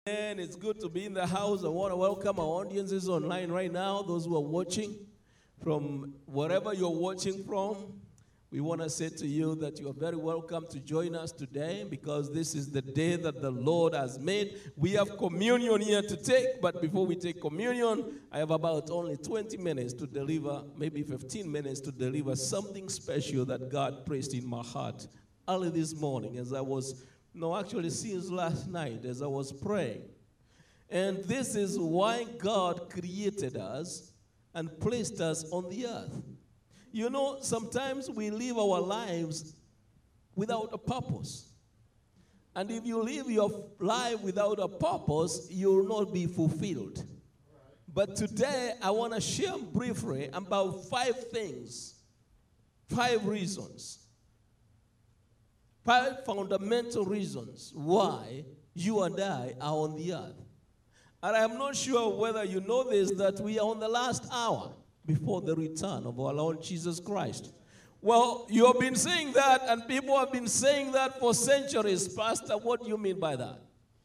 And it's good to be in the house. I want to welcome our audiences online right now, those who are watching from wherever you're watching from. We want to say to you that you are very welcome to join us today because this is the day that the Lord has made. We have communion here to take, but before we take communion, I have about only 20 minutes to deliver, maybe 15 minutes to deliver something special that God placed in my heart early this morning as I was actually since last night as I was praying. And this is why God created us and placed us on the earth. You know, sometimes we live our lives without a purpose. And if you live your life without a purpose, you will not be fulfilled. But today, I want to share briefly about 5 things, 5 reasons. 5 fundamental reasons why you and I are on the earth. And I'm not sure whether you know this, that we are on the last hour before the return of our Lord Jesus Christ. Well, you have been saying that, and people have been saying that for centuries. Pastor, what do you mean by that?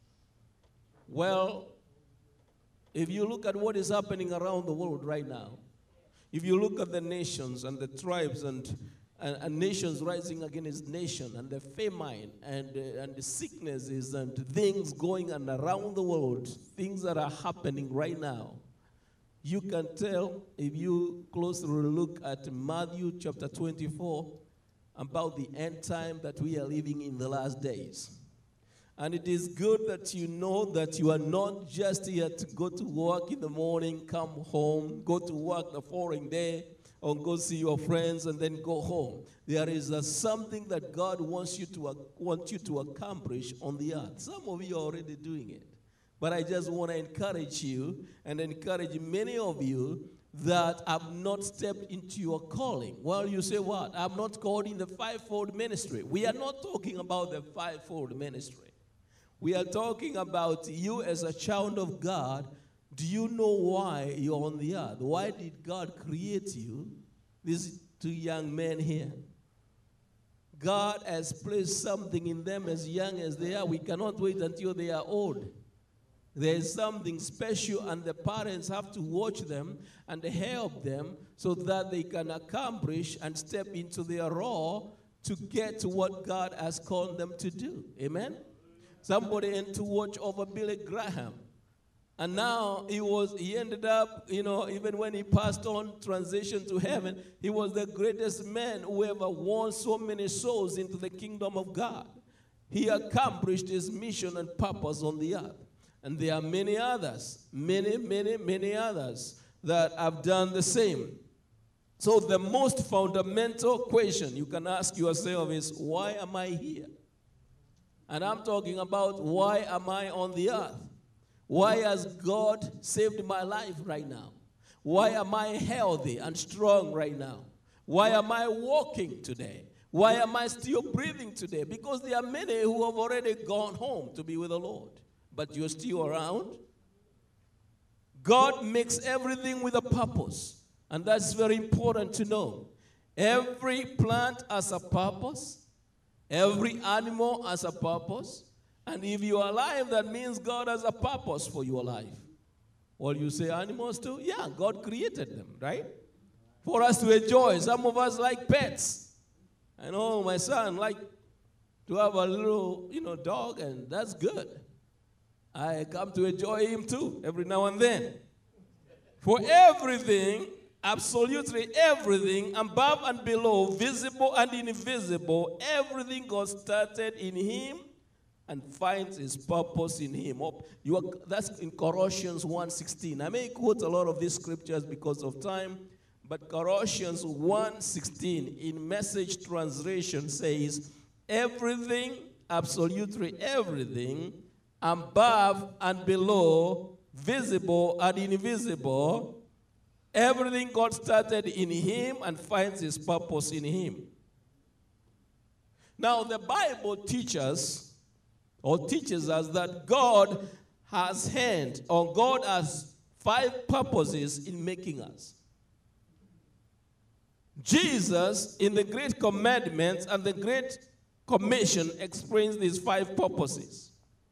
Well, if you look at what is happening around the world right now, if you look at the nations and the tribes and nations rising against nation, and the famine, and the sicknesses, and things going on around the world, things that are happening right now, you can tell if you closely look at Matthew chapter 24 about the end time that we are living in the last days. And it is good that you know that you are not just here to go to work in the morning, come home, go to work the following day, or go see your friends and then go home. There is something that God wants you to accomplish on the earth. Some of you are already doing it. But I just want to encourage you and encourage many of you that have not stepped into your calling. Well, you say, what? I'm not called in the fivefold ministry. We are not talking about the fivefold ministry. We are talking about you as a child of God. Do you know why you're on the earth? Why did God create you? These 2 young men here. God has placed something in them as young as they are. We cannot wait until they are old. There is something special, and the parents have to watch them and help them so that they can accomplish and step into their role to get to what God has called them to do. Amen? Somebody had to watch over Billy Graham. And now he ended up, even when he passed on, transition to heaven, he was the greatest man who ever won so many souls into the kingdom of God. He accomplished his mission and purpose on the earth. And there are many others, many others that have done the same. So the most fundamental question you can ask yourself is, why am I here? And I'm talking about, why am I on the earth? Why has God saved my life right now? Why am I healthy and strong right now? Why am I walking today? Why am I still breathing today? Because there are many who have already gone home to be with the Lord. But you're still around. God makes everything with a purpose. And that's very important to know. Every plant has a purpose. Every animal has a purpose. And if you are alive, that means God has a purpose for your life. Well, you say animals too? Yeah, God created them, right? For us to enjoy. Some of us like pets. I know my son likes to have a little, dog, and that's good. I come to enjoy him too, every now and then. For everything, absolutely everything, above and below, visible and invisible, everything got started in him and finds his purpose in him. That's in Colossians 1:16. I may quote a lot of these scriptures because of time, but Colossians 1:16 in Message translation says, everything, absolutely everything, above and below, visible and invisible, everything got started in him and finds his purpose in him. Now, the Bible teaches us that God has God has 5 purposes in making us. Jesus, in the Great Commandments and the Great Commission, explains these 5 purposes.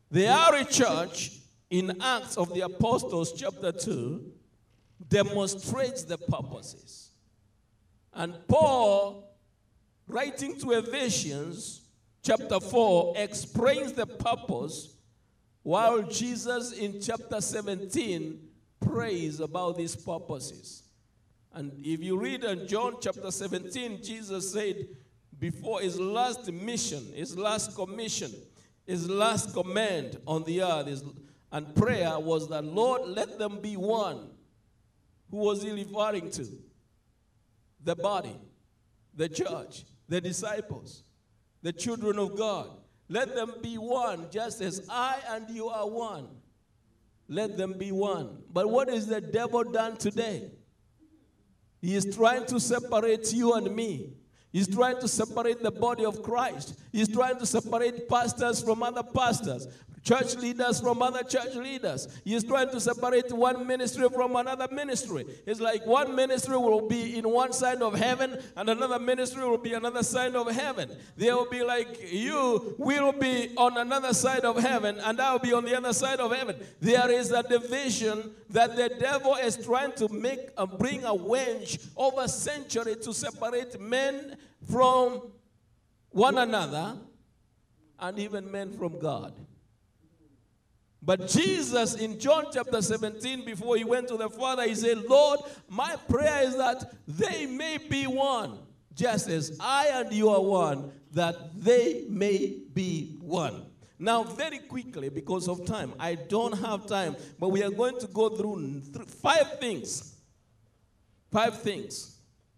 The early church in Acts of the Apostles chapter 2 demonstrates the purposes. And Paul, writing to Ephesians chapter 4, explains the purpose, while Jesus in chapter 17 prays about these purposes. And if you read in John chapter 17, Jesus said before his last mission, his last commission, his last command on the earth, and prayer was that, Lord, let them be one. Who was he referring to? The body, the church, the disciples, the children of God. Let them be one, just as I and you are one. Let them be one. But what is the devil done today? He is trying to separate you and me. He's trying to separate the body of Christ. He's trying to separate pastors from other pastors, church leaders from other church leaders. He's trying to separate one ministry from another ministry. It's like one ministry will be in one side of heaven and another ministry will be another side of heaven. They will be like, you will be on another side of heaven and I will be on the other side of heaven. There is a division that the devil is trying to make and bring a wedge over century to separate men from one another and even men from God. But Jesus in John chapter 17, before he went to the Father, he said, Lord, my prayer is that they may be one, just as I and you are one, that they may be one. Now, very quickly, because of time, I don't have time, but we are going to go through 5 things. 5 things.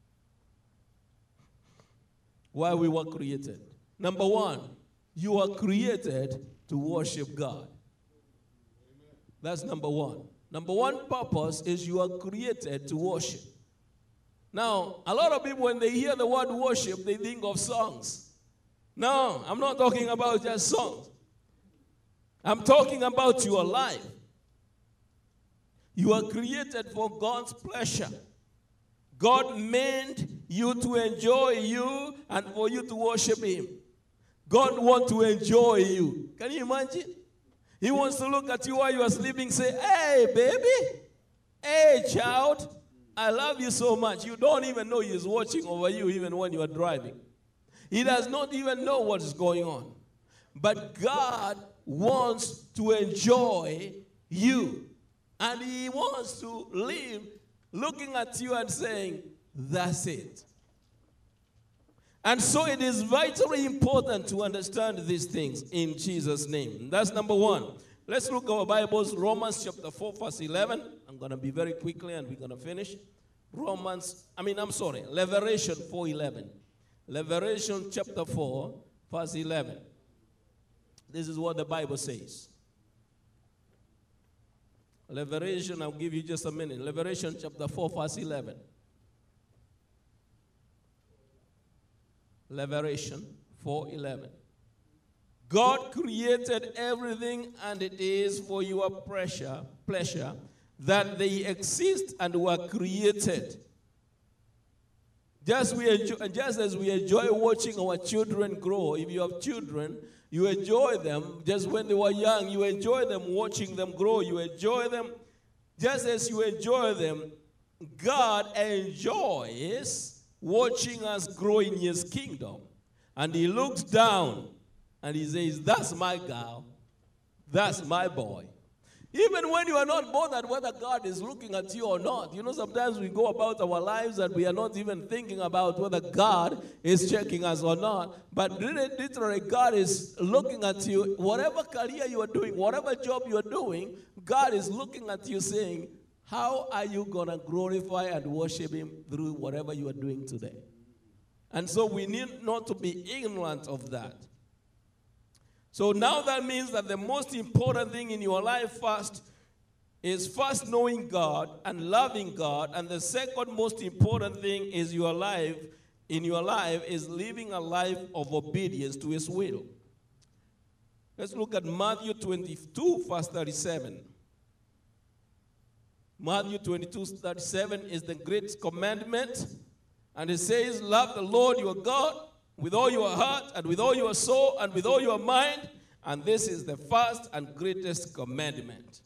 Why we were created. Number 1, you are created to worship God. That's number 1. Number 1 purpose is you are created to worship. Now, a lot of people, when they hear the word worship, they think of songs. No, I'm not talking about just songs. I'm talking about your life. You are created for God's pleasure. God meant you to enjoy you and for you to worship him. God wants to enjoy you. Can you imagine? He wants to look at you while you are sleeping, say, hey, baby, hey, child, I love you so much. You don't even know he is watching over you even when you are driving. He does not even know what is going on. But God wants to enjoy you. And he wants to live looking at you and saying, that's it. And so it is vitally important to understand these things in Jesus' name. That's number 1. Let's look at our Bibles, Romans chapter 4, verse 11. I'm going to be very quickly and we're going to finish. Revelation 4:11. Revelation chapter 4, verse 11. This is what the Bible says. Revelation, I'll give you just a minute. Revelation chapter 4, verse 11. Revelation 4:11. God created everything and it is for your pleasure that they exist and were created. Just as we enjoy watching our children grow, if you have children, you enjoy them. Just when they were young, you enjoy them, watching them grow. You enjoy them. Just as you enjoy them, God enjoys watching us grow in his kingdom. And he looks down and he says, that's my girl, that's my boy. Even when you are not bothered whether God is looking at you or not. You know, sometimes we go about our lives and we are not even thinking about whether God is checking us or not. But literally, God is looking at you. Whatever career you are doing, whatever job you are doing, God is looking at you saying, how are you going to glorify and worship him through whatever you are doing today? And so we need not to be ignorant of that. So now that means that the most important thing in your life first is first knowing God and loving God. And the second most important thing is your life, in your life, is living a life of obedience to his will. Let's look at Matthew 22, verse 37. Matthew 22:37 is the great commandment. And it says, love the Lord your God with all your heart and with all your soul and with all your mind And this is the first and greatest commandment.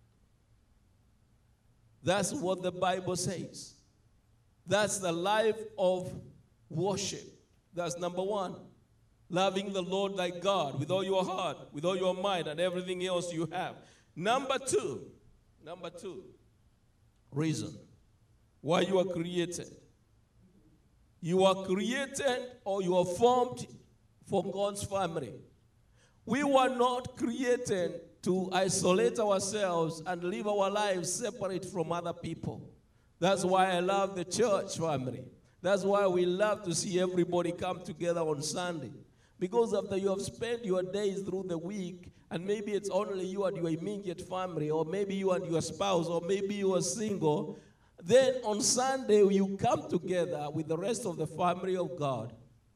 That's what the Bible says. That's the life of worship. That's number one. Loving the Lord thy God with all your heart, with all your mind, and everything else you have. Number two, reason why you are created. You are created or you are formed from God's family. We were not created to isolate ourselves and live our lives separate from other people. That's why I love the church family. That's why we love to see everybody come together on Sunday. Because after you have spent your days through the week, and maybe it's only you and your immediate family, or maybe you and your spouse, or maybe you are single, then on Sunday you come together with the rest of the family of God.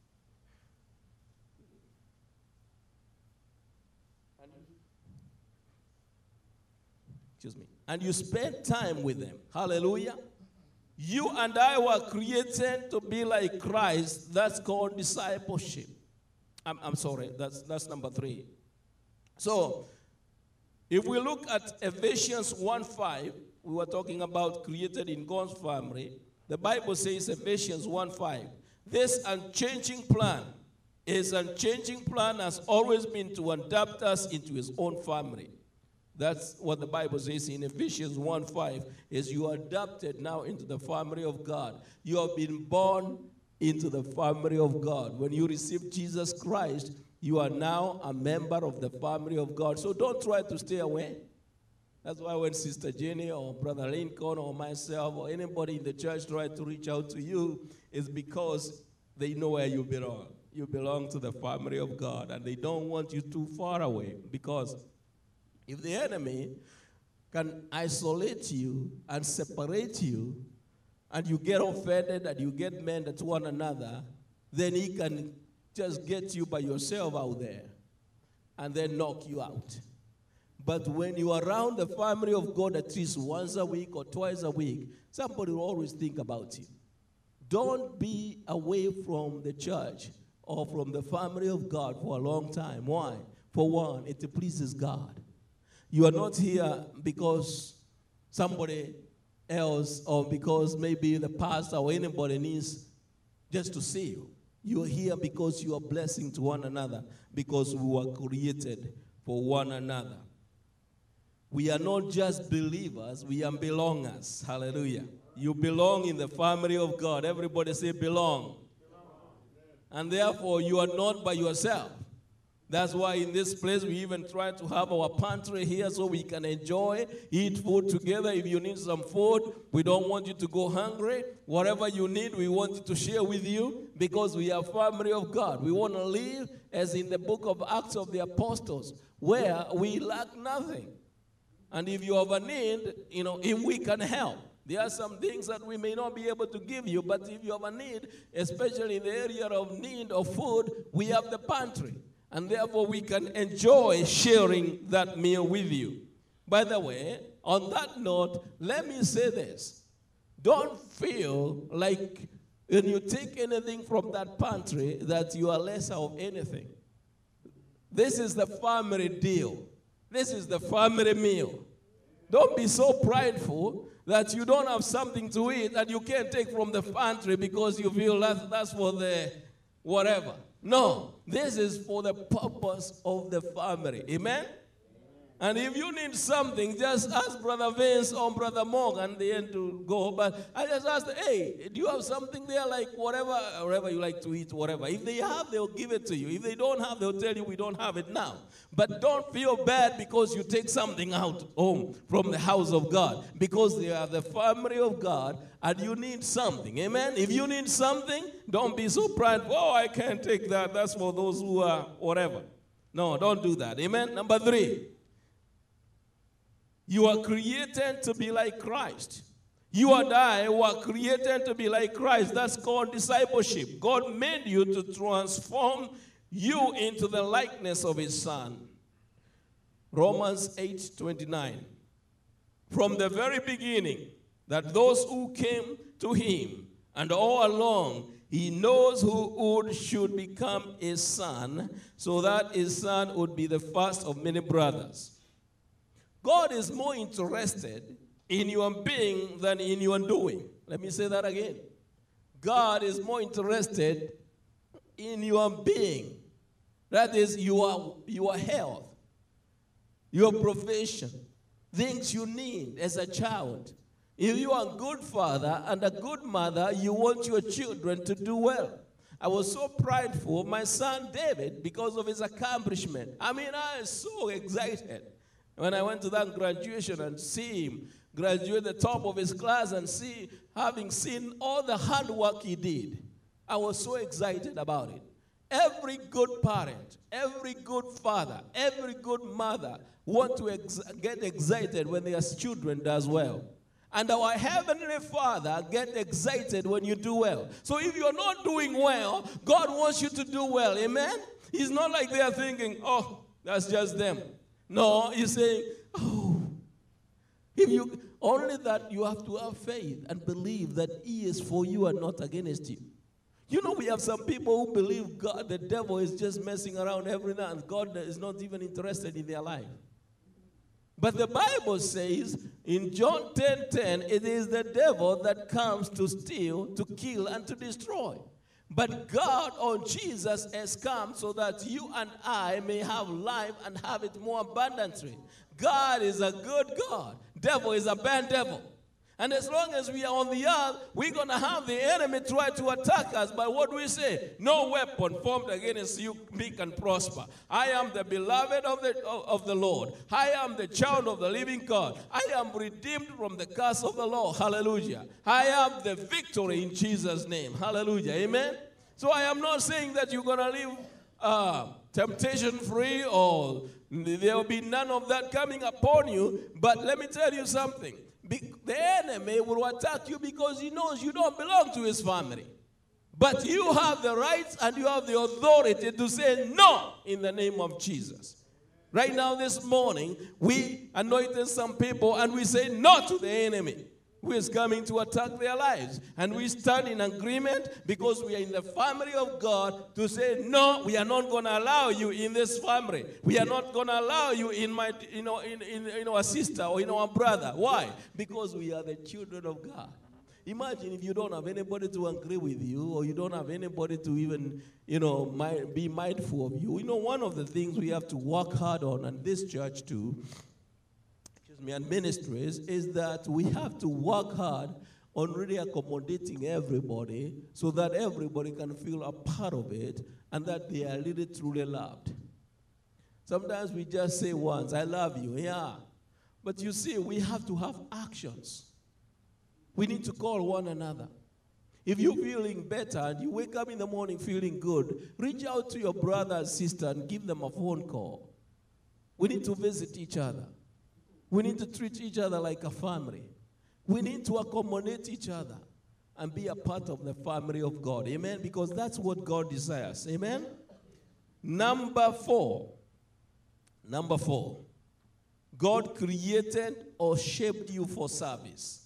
And you spend time with them. Hallelujah. You and I were created to be like Christ. That's called discipleship. I'm sorry, that's number 3. So, if we look at Ephesians 1:5, we were talking about created in God's family. The Bible says, Ephesians 1:5, this unchanging plan has always been to adapt us into his own family. That's what the Bible says in Ephesians 1:5, is you are adopted now into the family of God. You have been born into the family of God. When you receive Jesus Christ, you are now a member of the family of God. So don't try to stay away. That's why when Sister Jenny or Brother Lincoln or myself or anybody in the church try to reach out to you, it's because they know where you belong. You belong to the family of God, and they don't want you too far away, because if the enemy can isolate you and separate you, and you get offended and you get mad at one another, then he can just get you by yourself out there and then knock you out. But when you are around the family of God at least once a week or twice a week, somebody will always think about you. Don't be away from the church or from the family of God for a long time. Why? For one, it pleases God. You are not here because somebody else or because maybe the pastor or anybody needs just to see you. You are here because you are blessing to one another, because we were created for one another. We are not just believers, we are belongers. Hallelujah. You belong in the family of God. Everybody say belong. And therefore, you are not by yourself. That's why in this place we even try to have our pantry here so we can enjoy, eat food together. If you need some food, we don't want you to go hungry. Whatever you need, we want to share with you, because we are family of God. We want to live as in the book of Acts of the Apostles, where we lack nothing. And if you have a need, if we can help. There are some things that we may not be able to give you, but if you have a need, especially in the area of need of food, we have the pantry. And therefore, we can enjoy sharing that meal with you. By the way, on that note, let me say this. Don't feel like when you take anything from that pantry that you are lesser of anything. This is the family deal. This is the family meal. Don't be so prideful that you don't have something to eat and you can't take from the pantry because you feel that's for the whatever. No, this is for the purpose of the family. Amen? And if you need something, just ask Brother Vince or Brother Morgan, they end to go. But I just asked, hey, do you have something there, like whatever you like to eat, whatever. If they have, they'll give it to you. If they don't have, they'll tell you we don't have it now. But don't feel bad because you take something out home from the house of God, because they are the family of God and you need something. Amen? If you need something, don't be so prideful. Oh, I can't take that. That's for those who are whatever. No, don't do that. Amen? Number 3. You are created to be like Christ. You and I were created to be like Christ. That's called discipleship. God made you to transform you into the likeness of his Son. Romans 8:29. From the very beginning, that those who came to him and all along, He knows who should become his son, so that his son would be the first of many brothers. God is more interested in your being than in your doing. Let me say that again. God is more interested in your being. That is your health, your profession, things you need as a child. If you are a good father and a good mother, you want your children to do well. I was so prideful of my son David because of his accomplishment. I mean, I was so excited when I went to that graduation and see him graduate the top of his class and having seen all the hard work he did. I was so excited about it. Every good parent, every good father, every good mother want to get excited when their children does well. And our Heavenly Father get excited when you do well. So if you're not doing well, God wants you to do well. Amen? He's not like they are thinking, oh, that's just them. No, he's saying, oh, only that you have to have faith and believe that he is for you and not against you. You know, we have some people who believe God, the devil is just messing around every night and God is not even interested in their life. But the Bible says in John 10:10, it is the devil that comes to steal, to kill, and to destroy. But God or Jesus has come so that you and I may have life and have it more abundantly. God is a good God. Devil is a bad devil. And as long as we are on the earth, we're going to have the enemy try to attack us. But what do we say? No weapon formed against you can prosper. I am the beloved of the Lord. I am the child of the living God. I am redeemed from the curse of the law. Hallelujah. I have the victory in Jesus' name. Hallelujah. Amen. So I am not saying that you're going to live temptation free or there will be none of that coming upon you. But let me tell you something. The enemy will attack you because he knows you don't belong to his family. But you have the rights and you have the authority to say no in the name of Jesus. Right now this morning, we anointed some people and we say no to the enemy who is coming to attack their lives. And we stand in agreement because we are in the family of God to say, no, we are not going to allow you in this family. We are not going to allow you in our sister or in our brother. Why? Because we are the children of God. Imagine if you don't have anybody to agree with you or you don't have anybody to even, be mindful of you. One of the things we have to work hard on, and this church too, and ministries, is that we have to work hard on really accommodating everybody so that everybody can feel a part of it and that they are really truly loved. Sometimes we just say once, I love you, yeah. But you see, we have to have actions. We need to call one another. If you're feeling better and you wake up in the morning feeling good, reach out to your brother and sister and give them a phone call. We need to visit each other. We need to treat each other like a family. We need to accommodate each other and be a part of the family of God. Amen? Because that's what God desires. Amen? Number four. God created or shaped you for service.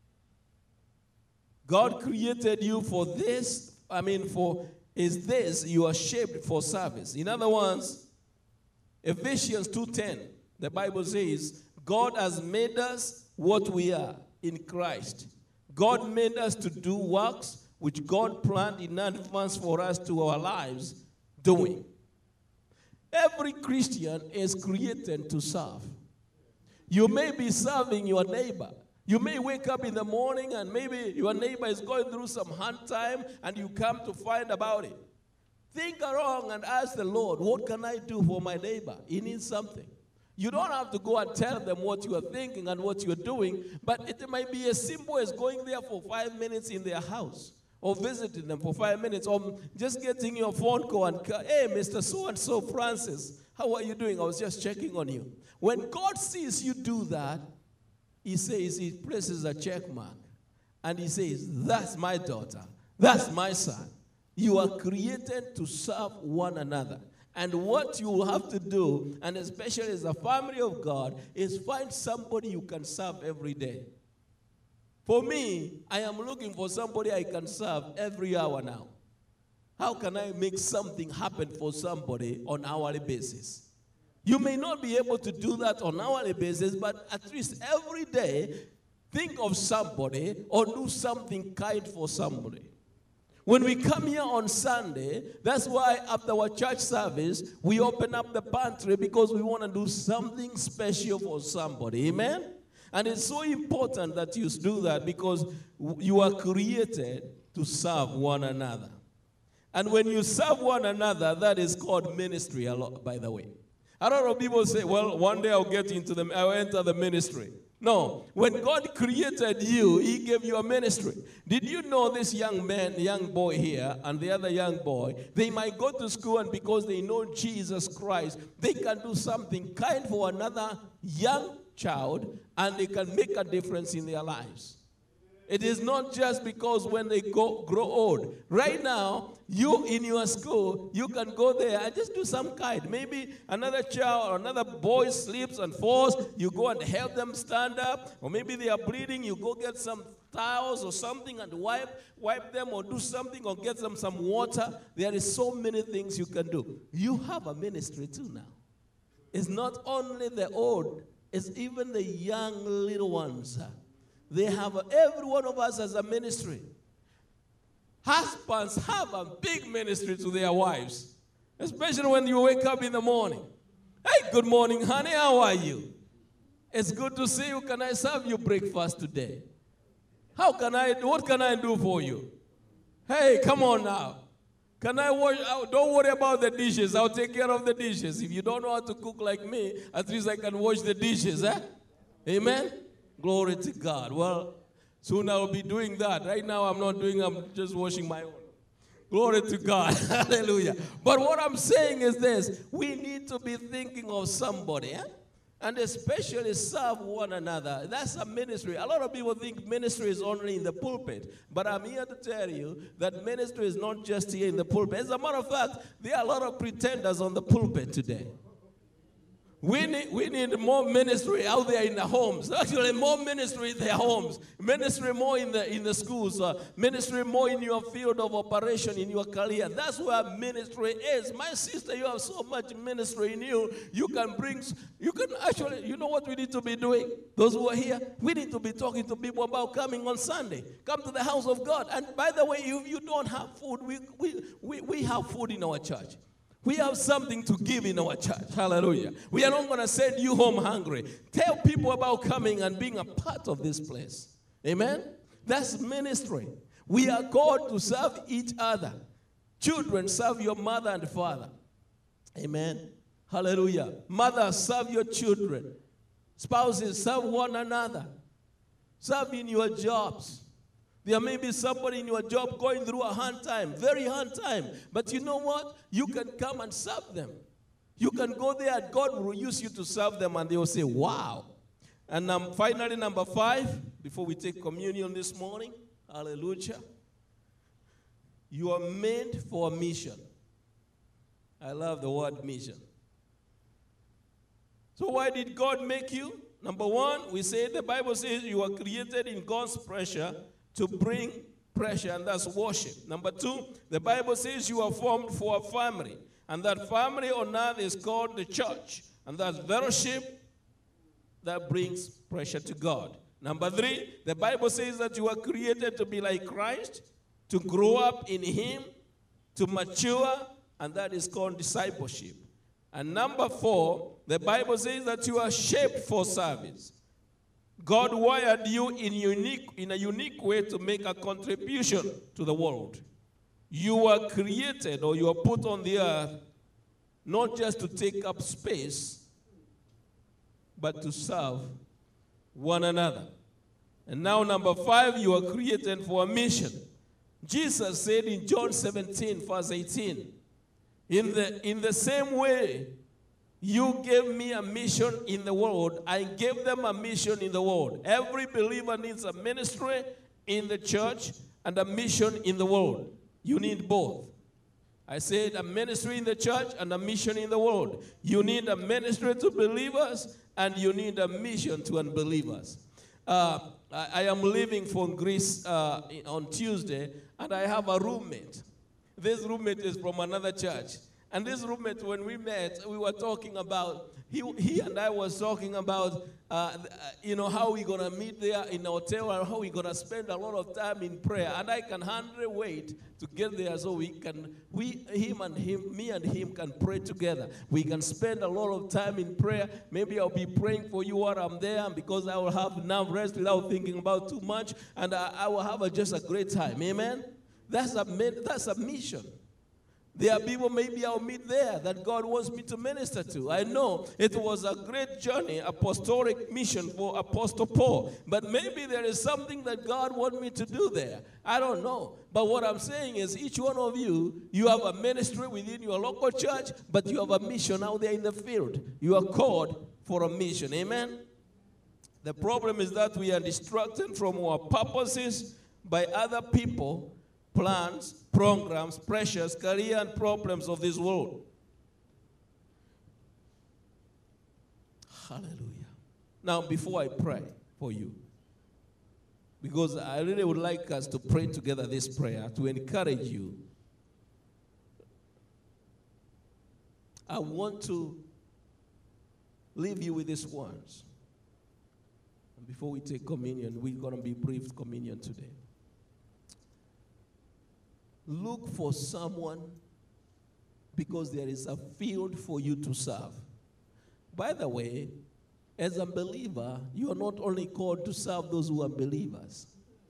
God created you for this. You are shaped for service. In other words, Ephesians 2:10, the Bible says, God has made us what we are in Christ. God made us to do works which God planned in advance for us to our lives doing. Every Christian is created to serve. You may be serving your neighbor. You may wake up in the morning and maybe your neighbor is going through some hard time and you come to find about it. Think around and ask the Lord, what can I do for my neighbor? He needs something. You don't have to go and tell them what you are thinking and what you're doing, but it might be as simple as going there for 5 minutes in their house or visiting them for 5 minutes or just getting your phone call and, hey, Mr. So-and-so Francis, how are you doing? I was just checking on you. When God sees you do that, he says, he places a check mark and he says, that's my daughter, that's my son. You are created to serve one another. And what you will have to do, and especially as a family of God, is find somebody you can serve every day. For me, I am looking for somebody I can serve every hour now. How can I make something happen for somebody on an hourly basis? You may not be able to do that on an hourly basis, but at least every day, think of somebody or do something kind for somebody. When we come here on Sunday, that's why after our church service, we open up the pantry because we want to do something special for somebody. Amen? And it's so important that you do that because you are created to serve one another. And when you serve one another, that is called ministry, a lot, by the way. A lot of people say, well, one day I'll enter the ministry. No, when God created you, he gave you a ministry. Did you know this young boy here and the other young boy, they might go to school and because they know Jesus Christ, they can do something kind for another young child and they can make a difference in their lives. It is not just because when they grow old. Right now, you in your school, you can go there and just do some kind. Maybe another child or another boy slips and falls. You go and help them stand up. Or maybe they are bleeding. You go get some towels or something and wipe them or do something or get them some water. There is so many things you can do. You have a ministry too now. It's not only the old. It's even the young little ones. They have, every one of us has a ministry. Husbands have a big ministry to their wives, especially when you wake up in the morning. Hey, good morning, honey, how are you? It's good to see you. Can I serve you breakfast today? What can I do for you? Hey, come on now. Can I wash? Don't worry about the dishes. I'll take care of the dishes. If you don't know how to cook like me, at least I can wash the dishes, eh? Amen? Glory to God. Well, soon I'll be doing that. Right now I'm just washing my own. Glory to God. Hallelujah. But what I'm saying is this. We need to be thinking of somebody, eh? And especially serve one another. That's a ministry. A lot of people think ministry is only in the pulpit. But I'm here to tell you that ministry is not just here in the pulpit. As a matter of fact, there are a lot of pretenders on the pulpit today. We need more ministry out there in the homes. Actually, more ministry in their homes. Ministry more in the schools. Ministry more in your field of operation, in your career. That's where ministry is. My sister, you have so much ministry in you. You can actually, you know what we need to be doing? Those who are here, we need to be talking to people about coming on Sunday. Come to the house of God. And by the way, if you don't have food, we have food in our church. We have something to give in our church. Hallelujah. We are not going to send you home hungry. Tell people about coming and being a part of this place. Amen? That's ministry. We are called to serve each other. Children, serve your mother and father. Amen? Hallelujah. Mothers, serve your children. Spouses, serve one another. Serve in your jobs. There may be somebody in your job going through a hard time, very hard time. But you know what? You can come and serve them. You can go there and God will use you to serve them and they will say, wow. And finally, number 5, before we take communion this morning, hallelujah. You are made for a mission. I love the word mission. So why did God make you? Number 1, we say the Bible says you are created in God's pressure to bring pressure, and that's worship. Number 2, the Bible says you are formed for a family, and that family on earth is called the church, and that's fellowship that brings pressure to God. Number 3, the Bible says that you are created to be like Christ, to grow up in Him, to mature, and that is called discipleship. And number 4, the Bible says that you are shaped for service. God wired you in a unique way to make a contribution to the world. You are created or you are put on the earth not just to take up space, but to serve one another. And now number 5, you are created for a mission. Jesus said in John 17, verse 18, in the same way, you gave me a mission in the world. I gave them a mission in the world. Every believer needs a ministry in the church and a mission in the world. You need both. I said a ministry in the church and a mission in the world. You need a ministry to believers and you need a mission to unbelievers. I am leaving for Greece on Tuesday and I have a roommate. This roommate is from another church. And this roommate, when we met, we were talking about, he and I was talking about, how we're going to meet there in a hotel and how we're going to spend a lot of time in prayer. And I can hardly wait to get there so me and him can pray together. We can spend a lot of time in prayer. Maybe I'll be praying for you while I'm there, because I will have enough rest without thinking about too much, and I will have just a great time. Amen? That's a mission. There are people maybe I'll meet there that God wants me to minister to. I know it was a great journey, apostolic mission for Apostle Paul. But maybe there is something that God wants me to do there. I don't know. But what I'm saying is each one of you, you have a ministry within your local church, but you have a mission out there in the field. You are called for a mission. Amen? The problem is that we are distracted from our purposes by other people, plans, programs, pressures, career, and problems of this world. Hallelujah. Now, before I pray for you, because I really would like us to pray together this prayer to encourage you, I want to leave you with these words. And before we take communion, we're going to be brief communion today. Look for someone, because there is a field for you to serve. By the way, as a believer, you are not only called to serve those who are believers.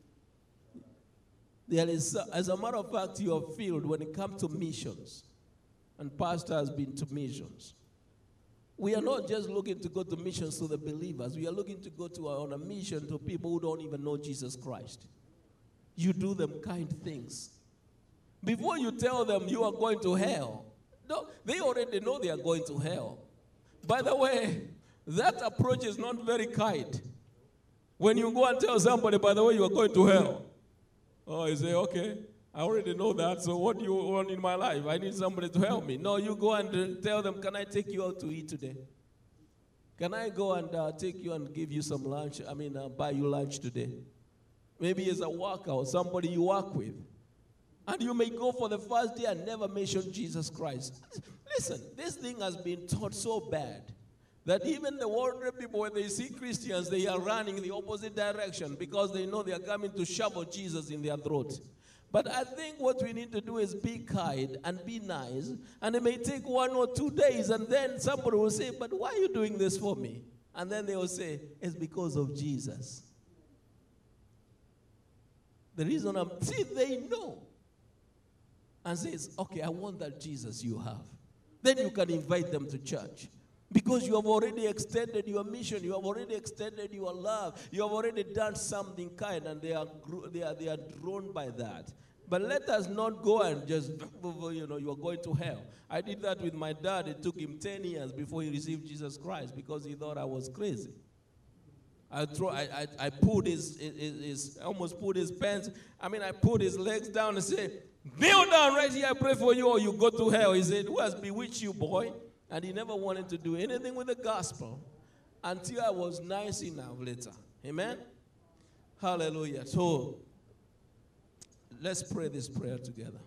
There is, as a matter of fact, your field when it comes to missions, and Pastor has been to missions. We are not just looking to go to missions to the believers. We are looking to go on a mission to people who don't even know Jesus Christ. You do them kind things. Before you tell them you are going to hell, no, they already know they are going to hell. By the way, that approach is not very kind. When you go and tell somebody, by the way, you are going to hell. Oh, you say, okay, I already know that, so what do you want in my life? I need somebody to help me. No, you go and tell them, can I take you out to eat today? Can I go and take you and give you some lunch? Buy you lunch today. Maybe it's a worker or somebody you work with. And you may go for the first day and never mention Jesus Christ. Listen, this thing has been taught so bad that even the worldly people, when they see Christians, they are running the opposite direction because they know they are coming to shovel Jesus in their throat. But I think what we need to do is be kind and be nice. And it may take 1 or 2 days, and then somebody will say, but why are you doing this for me? And then they will say, it's because of Jesus. The reason they know. And says, okay, I want that Jesus you have. Then you can invite them to church. Because you have already extended your mission. You have already extended your love. You have already done something kind, and they are drawn by that. But let us not go and just, you are going to hell. I did that with my dad. It took him 10 years before he received Jesus Christ because he thought I was crazy. I almost put his pants, I put his legs down and said, kneel down right here, I pray for you, or you go to hell. He said, who has bewitched you, boy? And he never wanted to do anything with the gospel until I was nice enough later. Amen? Hallelujah. So, let's pray this prayer together.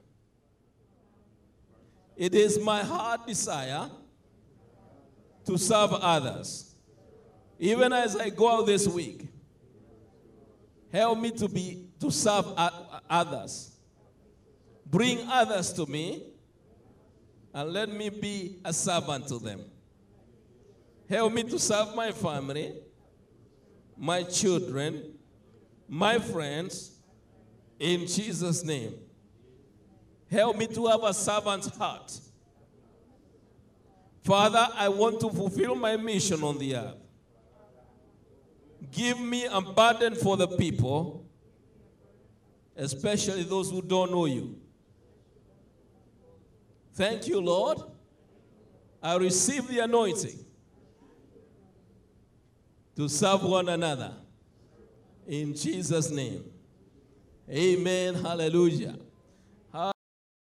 It is my heart desire to serve others. Even as I go out this week, help me to serve others. Bring others to me, and let me be a servant to them. Help me to serve my family, my children, my friends, in Jesus' name. Help me to have a servant's heart. Father, I want to fulfill my mission on the earth. Give me a burden for the people, especially those who don't know you. Thank you, Lord. I receive the anointing to serve one another. In Jesus' name. Amen. Hallelujah.